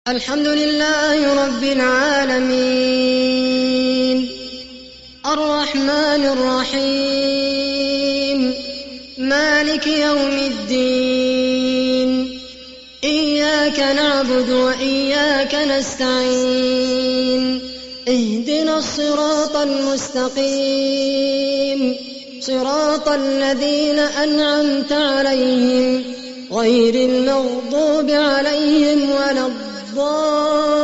الحمد لله رب العالمين الرحمن الرحيم مالك يوم الدين إياك نعبد وإياك نستعين اهدنا الصراط المستقيم صراط الذين أنعمت عليهم غير المغضوب عليهم ولا الضالين